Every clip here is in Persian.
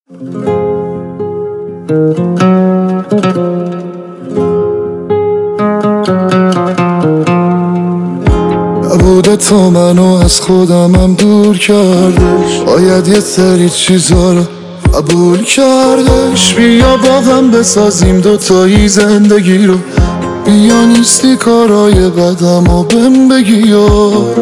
نبوده تو منو از خودمم دور کردش، باید یه سری چیزا رو قبول کردش. بیا با هم بسازیم دوتایی زندگی رو، بیا نیستی کارای بدم و بهم بگی و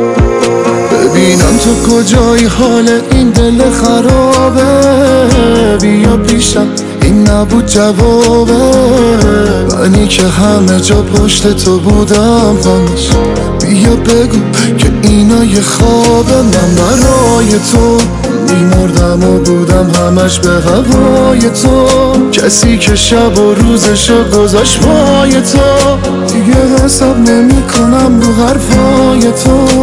ببینم تو کجایی، حال این دل خرابه. بیا پیشم این نبود جوابه، منی که همه جا پشت تو بودم همش. بیا بگو که اینا یه خوابه، من برای تو میمردم و بودم همش به هوای تو. کسی که شب و روزشو گذاشت پای تو، دیگه حساب نمی کنم رو حرفای تو.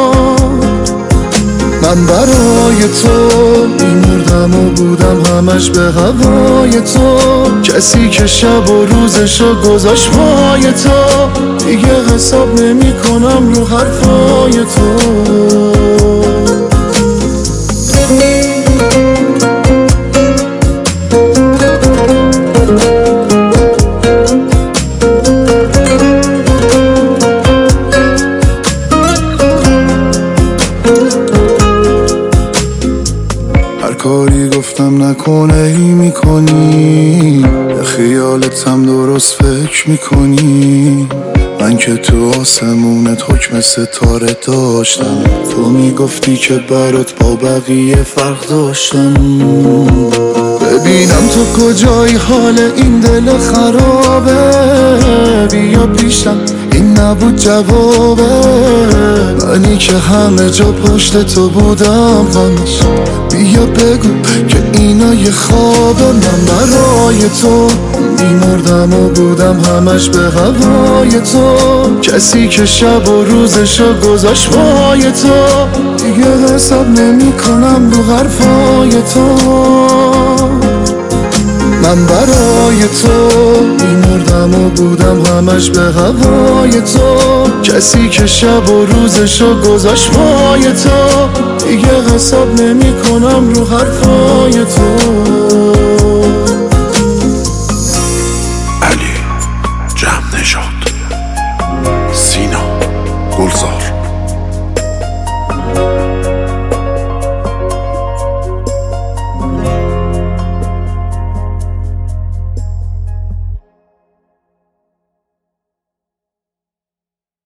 من برای تو میمردم و بودم همش به هوای تو. کسی که شب و روزشو گذاشت پای تو، دیگه حساب نمی کنم رو حرفای تو. هر کاری گفتم نکنه ای میکنی، به خیالتم درست فکر میکنی. من که تو آسمونت حکم ستاره داشتم، تو میگفتی که برات با بقیه فرق داشتم. ببینم تو کجایی، حال این دل خرابه. بیا پیشم این نبود جوابه، منی که همه جا پشت تو بودم همش. بیا بگو که اینا یه خوابه، من برای تو میمردم و بودم همش به هوای تو. کسی که شب و روزشو گذاشت پای تو، دیگه حساب نمی کنم رو حرفای تو. من برای تو میمردم و بودم همش به هوای تو. کسی که شب و روزشو گذاشت پای تو، دیگه حساب نمی کنم رو حرفای تو.